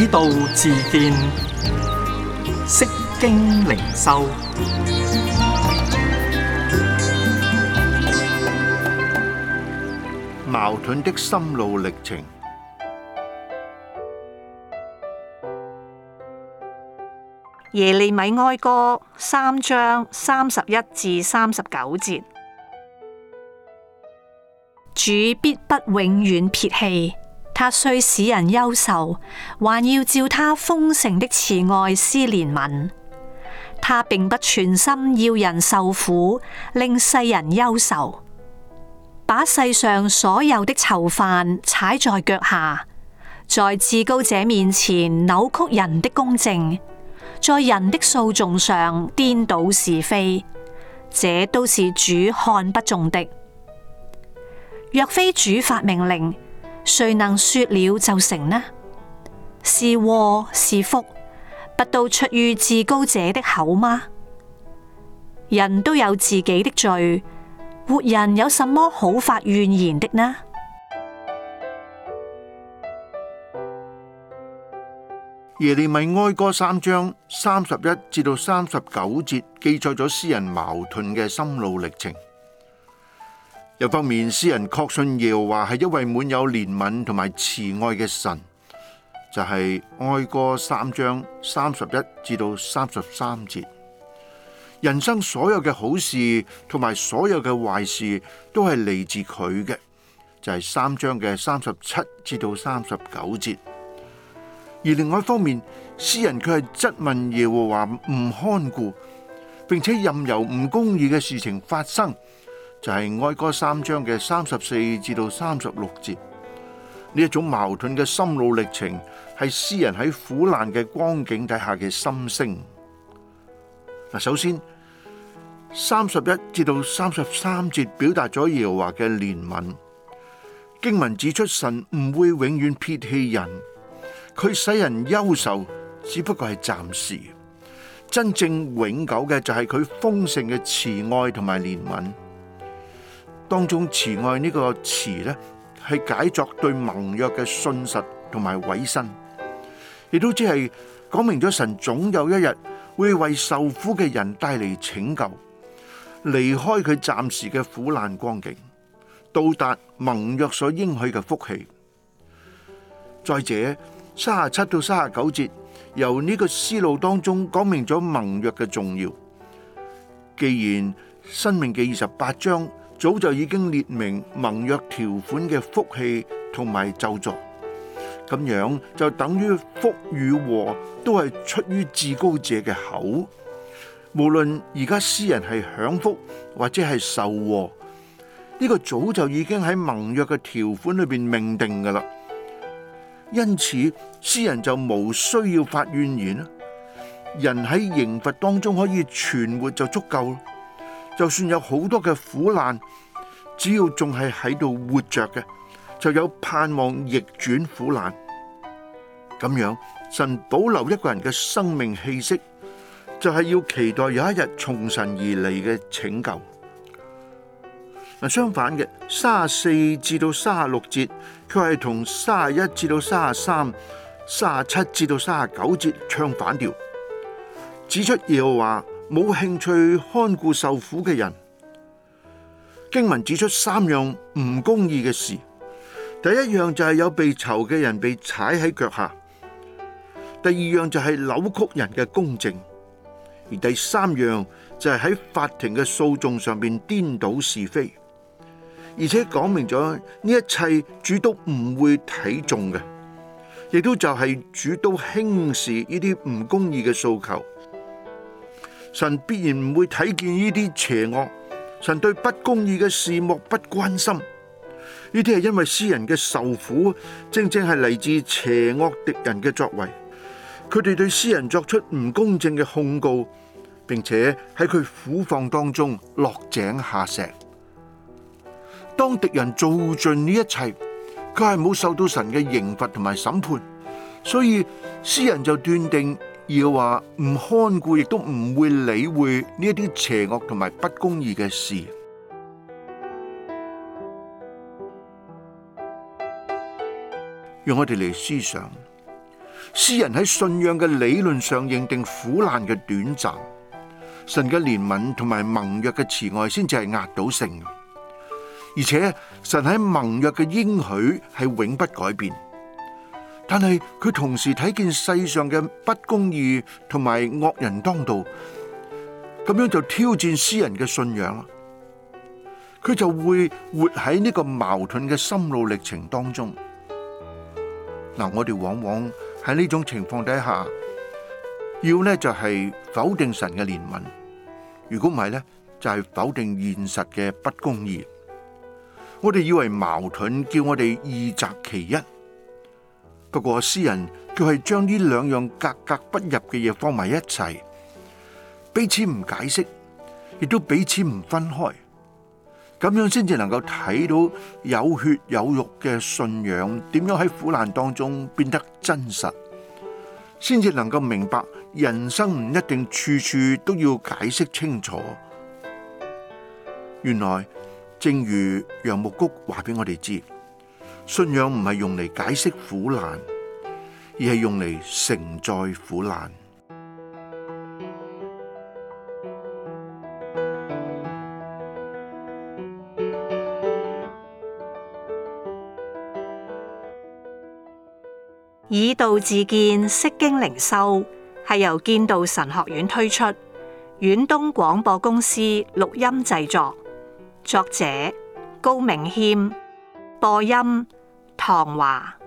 道自見，釋經靈修。 矛盾的心路歷程。 耶利米哀歌3章31至39節：主必不永遠撇棄，他雖使人憂愁，還要照他豐盛的慈愛施憐憫。他並不全心要人受苦，令世人憂愁，把世上所有的囚犯踩在腳下，在至高者面前扭曲人的公正，在人的訴訟上顛倒是非，這都是主看不中的。若非主發命令，誰能說了就成呢？是禍是福，不都出於至高者的口嗎？人都有自己的罪，活人有什麼好發怨言的呢？ 耶利米哀歌3章31至到39節記載咗詩人矛盾嘅心路歷程。一方面，詩人確信耶和華係一位滿有憐憫同埋慈愛嘅神，就係哀歌3章31至到33節。人生所有嘅好事同埋所有嘅壞事都係嚟自佢嘅，就係3章嘅37至到39節。而另外一方面，詩人卻係質問耶和華唔看顧，並且任由唔公義嘅事情發生，就係哀歌3章嘅34至到36節。呢一種矛盾嘅心路歷程，係詩人喺苦難嘅光景底下嘅心聲。首先31至到33節表達咗耶和華嘅憐憫。經文指出神唔會永遠撇棄人，佢使人憂愁，只不過係暫時。真正永久嘅就係佢豐盛嘅慈愛同埋憐憫。當中慈愛呢個詞呢，係解作對盟約嘅信實同埋委身，亦都只係講明咗神總有一日會為受苦嘅人帶嚟拯救，離開佢暫時嘅苦難光景，到達盟約所應許嘅福氣。再者，37到39節由呢個思路當中講明咗盟約嘅重要。既然申命記28章早就已經列明盟約條款嘅福氣同埋咒詛，咁樣就等於福與禍都係出於至高者嘅口。無論而家詩人係享福或者係受禍，呢個早就已經喺盟約嘅條款裏邊命定噶啦。因此詩人就無需要發怨言啦。人喺刑罰當中可以存活就足夠。就算有好多嘅苦難，只要仲係喺度活着嘅，就有盼望逆轉苦難。咁樣神保留一個人嘅生命氣息，就係要期待有一日從神而嚟嘅拯救。相反嘅34至到36節，佢係同31至到33、37至到39節唱反調，指出耶和華冇興趣看顧受苦嘅人。經文指出3樣唔公義嘅事，第一樣就係有被囚嘅人被踩喺腳下，第二樣就係扭曲人嘅公正，而第三樣就係喺法庭嘅訴訟上邊顛倒是非，而且講明咗呢一切主都唔會睇重嘅，亦都就係主都輕視呢啲唔公義嘅訴求。神必然唔會睇見呢啲邪惡，神對不公義嘅事漠不關心。呢啲係因為詩人嘅受苦，正正係嚟自邪惡敵人嘅作為。佢哋對詩人作出唔公正嘅控告，並且喺佢苦況當中落井下石。當敵人做盡呢一切，佢係冇受到神嘅刑罰同埋審判，所以詩人就斷定要話唔看顧，亦都唔會理會呢一啲邪惡同埋不公義嘅事。讓我哋嚟思想， 詩人喺信仰嘅理論上認定苦難嘅短暫，神嘅憐憫同埋盟約嘅慈愛先至係壓倒性，而且神喺盟約嘅應許係永不改變。但係佢同時睇見世上嘅不公義同埋惡人當道，咁樣就挑戰詩人嘅信仰啦。佢就會活喺呢個矛盾嘅心路歷程當中。嗱，我哋往往喺呢種情況底下，要呢就係否定神嘅憐憫，如果唔係呢，就係否定現實嘅不公義。我哋以為矛盾叫我哋二擇其一。不過詩人佢係將呢兩樣格格不入嘅嘢放埋一齊，彼此唔解釋，亦都彼此唔分開，咁樣先至能夠睇到有血有肉嘅信仰點樣喺苦難當中變得真實，先至能夠明白人生唔一定處處都要解釋清楚。原來正如楊牧谷話俾我哋知，信仰唔係用嚟解釋苦難，而係用嚟承載苦難。 以道自見，釋經靈修係由建道神學院推出，遠東廣播公司錄音製作，作者高銘謙，播音唐華。